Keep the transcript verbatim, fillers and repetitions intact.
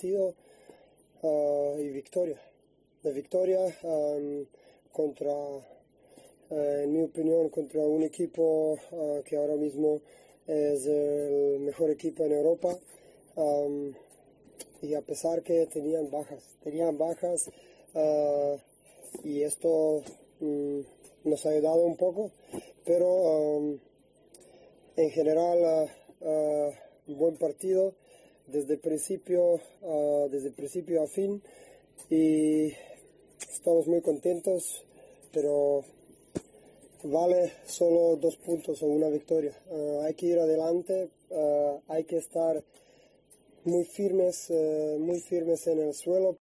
partido uh, y victoria. La victoria um, contra, uh, en mi opinión, contra un equipo uh, que ahora mismo es el mejor equipo en Europa. Um, y a pesar que tenían bajas, tenían bajas uh, y esto um, nos ha ayudado un poco, pero um, en general uh, uh, un buen partido desde el principio, uh, desde el principio a fin, y estamos muy contentos, pero vale solo dos puntos o una victoria. Uh, hay que ir adelante, uh, hay que estar muy firmes, uh, muy firmes en el suelo.